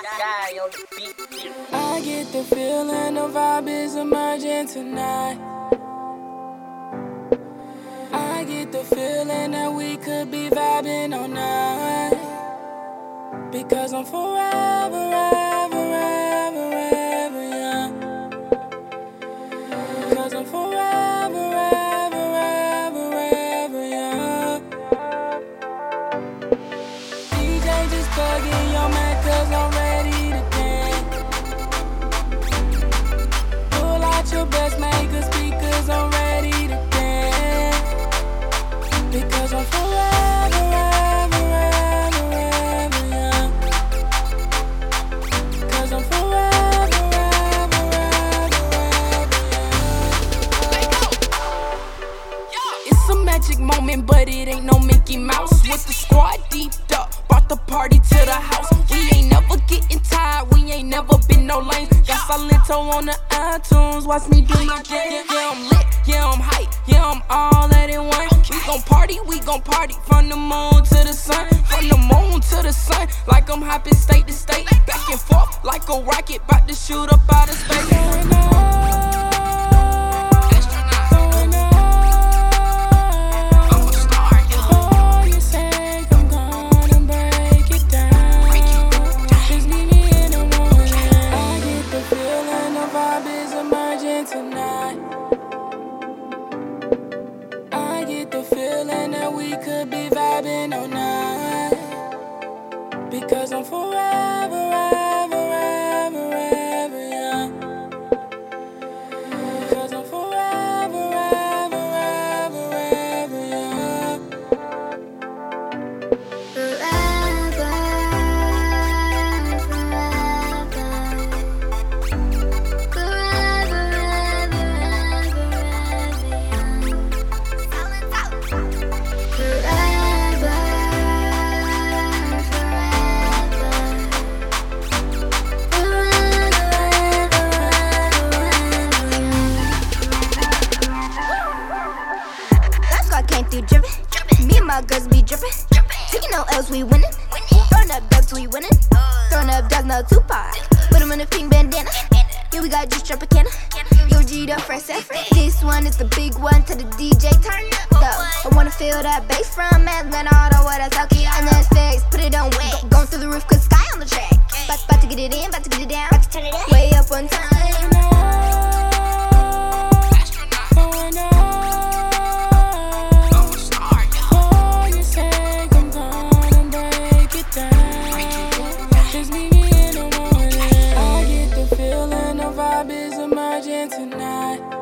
I get the feeling the vibe is emerging tonight. I get the feeling that we could be vibing all night. Because I'm forever, ever, ever, ever young. Because I'm forever, ever, ever, ever young. DJ just plug in your man, cause I'm ready to dance. Pull out your best maker speakers, I'm ready to dance. Because I'm forever, ever, ever, ever young. Cause I'm forever, ever, ever, ever young. It's a magic moment, but it ain't no Mickey Mouse. With the squad deeped up, brought the party to the house. We ain't never getting tired, we ain't never been no lanes. Got Silento on the iTunes, watch me do my thing. Yeah, I'm lit, yeah, I'm hype, yeah, I'm all that in one. We gon' party from the moon to the sun. From the moon to the sun, like I'm hopping state to state. Back and forth like a rocket, bout to shoot up out of space. Going up, going up. I'm a star, before you say I'm gonna break it down. Just meet me in the morning. I get the feeling the vibe is emerging tonight. I get the feeling that we could be vibing all night. Because I'm forever, ever, ever, ever young. Because I'm forever, ever, ever, ever young. Forever, forever, forever, drippin'. Me and my girls be drippin'. Taking no L's, we winnin'. Throwing up dubs, we winnin'. Throwing up dubs, no Tupac. Put 'em in a pink bandana. Yeah, we got juice, drop a canna. Yo, G'd up, fresh set. This one is the big one to the DJ, turn up. I wanna feel that bass from Atlanta, all the way to Tokyo. And then face, put it on wet. Going through the roof, cause sky on the track. About to get it in, about to get it down. About to turn it up. Way up on time. Tonight